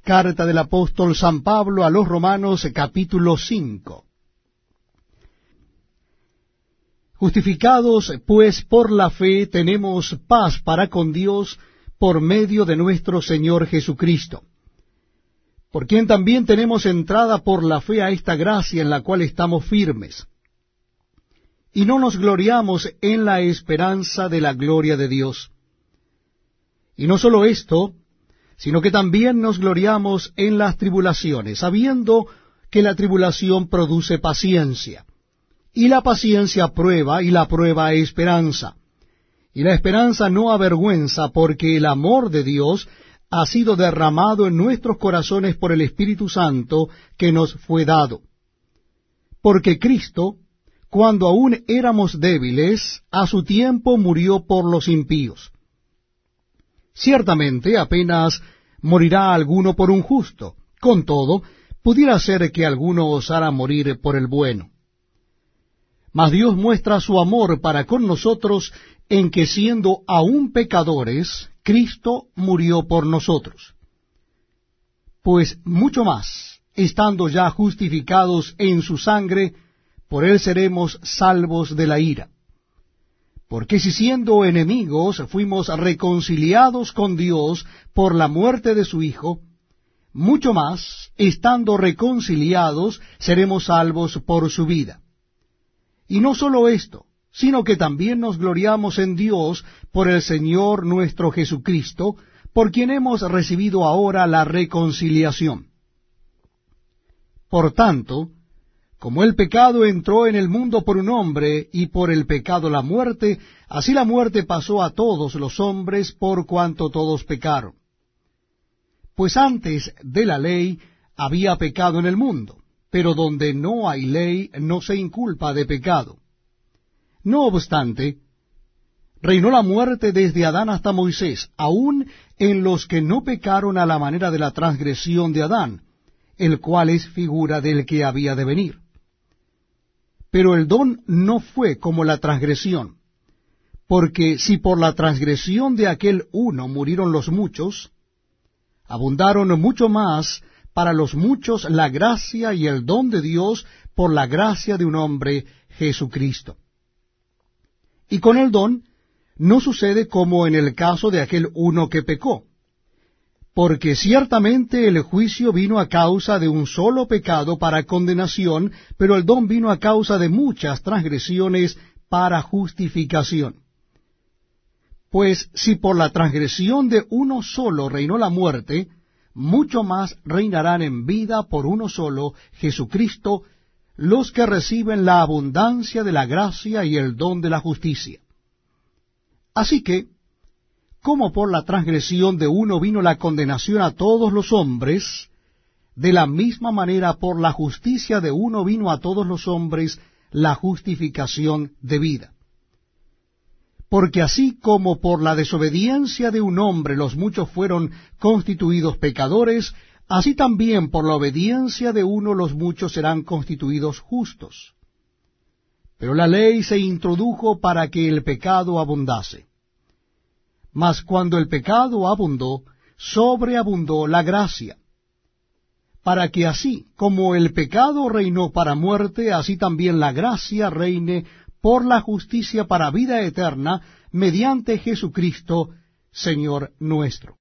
Carta del apóstol San Pablo a los Romanos, capítulo 5. Justificados, pues, por la fe, tenemos paz para con Dios por medio de nuestro Señor Jesucristo, por quien también tenemos entrada por la fe a esta gracia en la cual estamos firmes. Y no nos gloriamos en la esperanza de la gloria de Dios. Y no solo esto, sino que también nos gloriamos en las tribulaciones, sabiendo que la tribulación produce paciencia, y la paciencia prueba, y la prueba esperanza. Y la esperanza no avergüenza, porque el amor de Dios ha sido derramado en nuestros corazones por el Espíritu Santo que nos fue dado. Porque Cristo, cuando aún éramos débiles, a su tiempo murió por los impíos. Ciertamente apenas morirá alguno por un justo, con todo, pudiera ser que alguno osara morir por el bueno. Mas Dios muestra su amor para con nosotros en que siendo aún pecadores, Cristo murió por nosotros. Pues mucho más, estando ya justificados en su sangre, por él seremos salvos de la ira. Porque si siendo enemigos fuimos reconciliados con Dios por la muerte de su Hijo, mucho más, estando reconciliados, seremos salvos por su vida. Y no solo esto, sino que también nos gloriamos en Dios por el Señor nuestro Jesucristo, por quien hemos recibido ahora la reconciliación. Por tanto, como el pecado entró en el mundo por un hombre, y por el pecado la muerte, así la muerte pasó a todos los hombres por cuanto todos pecaron. Pues antes de la ley había pecado en el mundo, pero donde no hay ley no se inculpa de pecado. No obstante, reinó la muerte desde Adán hasta Moisés, aun en los que no pecaron a la manera de la transgresión de Adán, el cual es figura del que había de venir. Pero el don no fue como la transgresión, porque si por la transgresión de aquel uno murieron los muchos, abundaron mucho más para los muchos la gracia y el don de Dios por la gracia de un hombre, Jesucristo. Y con el don no sucede como en el caso de aquel uno que pecó, porque ciertamente el juicio vino a causa de un solo pecado para condenación, pero el don vino a causa de muchas transgresiones para justificación. Pues si por la transgresión de uno solo reinó la muerte, mucho más reinarán en vida por uno solo, Jesucristo, los que reciben la abundancia de la gracia y el don de la justicia. Así que, como por la transgresión de uno vino la condenación a todos los hombres, de la misma manera por la justicia de uno vino a todos los hombres la justificación de vida. Porque así como por la desobediencia de un hombre los muchos fueron constituidos pecadores, así también por la obediencia de uno los muchos serán constituidos justos. Pero la ley se introdujo para que el pecado abundase. Mas cuando el pecado abundó, sobreabundó la gracia, para que así como el pecado reinó para muerte, así también la gracia reine por la justicia para vida eterna, mediante Jesucristo, Señor nuestro.